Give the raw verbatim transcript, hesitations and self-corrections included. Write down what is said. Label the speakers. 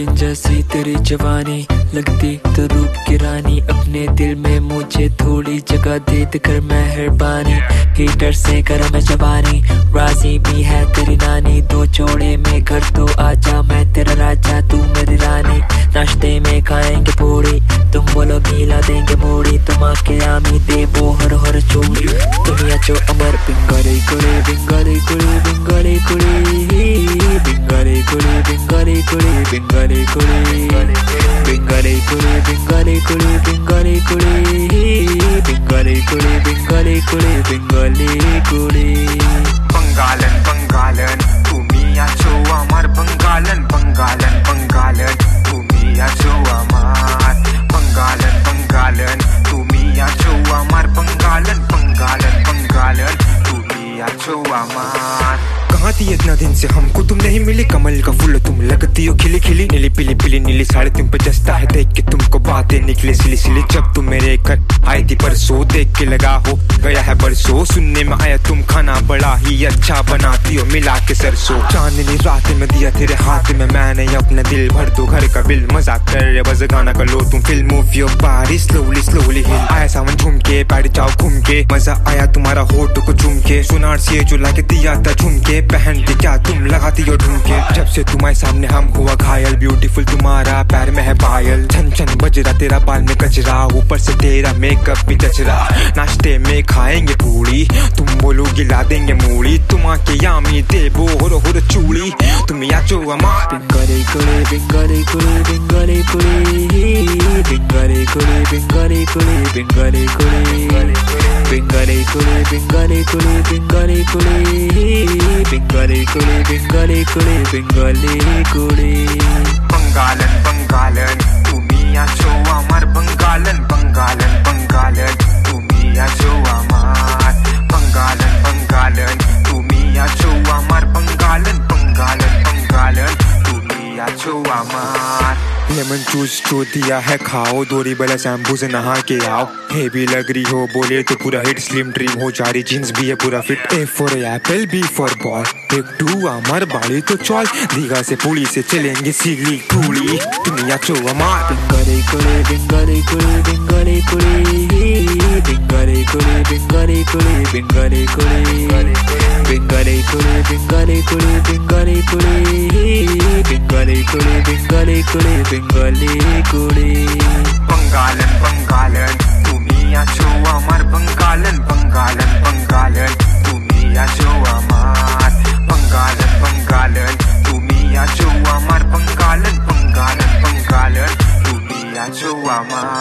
Speaker 1: नागिन जैसी तेरी जवानी, लगती तो रूप की रानी। अपने दिल में मुझे थोड़ी जगह दे दे कर मेहरबानी। हीटर से कर मैं जवानी, राजी भी है तेरी नानी। दो जोड़े में घर तो आजा, मैं तेरा राजा तू मेरी रानी। नाश्ते में खाएंगे पूरी, तुम बोलो गीला देंगे मूड़ी। तुम आके आमी दे वो हर हर चूड़ी। दुनिया जो अमर बिंगरे कुड़ी बिंगरे कुड़ी बिंगरे कुड़ी बिंगरे कुड़ी बिंगरे कुड़ी बिंगरे कुड़ी बिंगरे कुड़ी बिंगरे कुड़ी बिंगरे कुड़ी बिंगरे कुड़ी बिंगरे कुड़ी बिंगरे कुड़ी।
Speaker 2: बंगालन बंगालन तुम्ही आছো আমার बंगालन बंगालन बंगालन तुम्ही आছো আমার बंगालन बंगालन तुम्ही आছো আমার बंगालन बंगालन बंगालन तुम्ही आছো আমার। कहाँ थी इतना दिन से हमको तुम नहीं मिली, कमल का फूल तुम लगती हो खिली खिली। नीली पीली पीली नीली साड़ी तुम पे जचता है, देख के तुमको बातें निकले सिली सिली। जब तुम मेरे घर आई थी परसों, देख के लगा हो गया है बरसों। सुनने में आया तुम खाना बड़ा ही अच्छा बनाती हो मिला के सरसों। चांदनी रात में दिया तेरे हाथ में मैंने अपना दिल, भर दो घर का बिल। मजाक कर बस गाना कर लो तुम, film move your body slowly slowly हिल। आया सावन झूम के बैठ जाओ घूम के, मजा आया तुम्हारा होठ को झूम के। सोनार से जो लाके दिया था झूम के, पहन के क्या तुम लगाती हो ढूंढ के। जब से तुम्हारे सामने हम हुआ घायल, ब्यूटीफुल तुम्हारा पैर में है पायल। छन छन बज रहा तेरा बाल में कचरा, ऊपर से तेरा मेकअप भी जचरा। नाश्ते में खाएंगे पूड़ी, तुम बोलो गिला देंगे मूड़ी। तुम आके यामी दे वो होरो होरो चूड़ी, तुम याचो अमार।
Speaker 1: बिंगरे कुड़ी बिंगरे कुड़ी बिंगरे कुड़ी बिंगरे कुड़ी बिंगरे कुड़ी बिंगरे कुड़ी बिंगरे कुड़ी बिंगरे कुड़ी बिंगरे कुड़ी बिंगरे कुड़ी बिंगरे कुड़ी बिंगरे कुड़ी।
Speaker 2: बंगालन बंगालन तुम्ही आছো আমার बंगालन बंगालन बंगालन तुम्ही आছো আমার बंगालन बंगालन तुम्ही आছো আমার बंगालन बंगालन बंगालन तुम्ही आছো আমার। लेमन जूस जो दिया है खाओ, दोरी वाला शैम्पू से नहा के आओ। हेवी लग रही हो बोले तो पूरा हिट, स्लिम ड्रीम हो जा रही, जीन्स भी है पूरा fit. A for apple B for ball, एक टू अमर बाड़ी तो चौल। दीघा से पुली से चलेंगे सीली कुली, दुनिया चो अमर।
Speaker 1: बिंगरे कुड़ी बिंगरे कुड़ी बिंगरे कुड़ी बिंगरे कुड़ी बिंगरे कुड़ी बिंगरे कुड़ी बिंगरे कुड़ी बिंगरे कुड़ी बिंगरे कुड़ी बिंगरे कुड़ी बिंगरे कुड़ी बिंगरे कुड़ी।
Speaker 2: बंगालन बंगालन तुम्ही आছো আমার बंगालन बंगालन बंगालन तुम्ही आছো আমার बंगालन बंगालन तुम्ही आছো আমার बंगालन बंगालन बंगालन तुम्ही आছো আমার।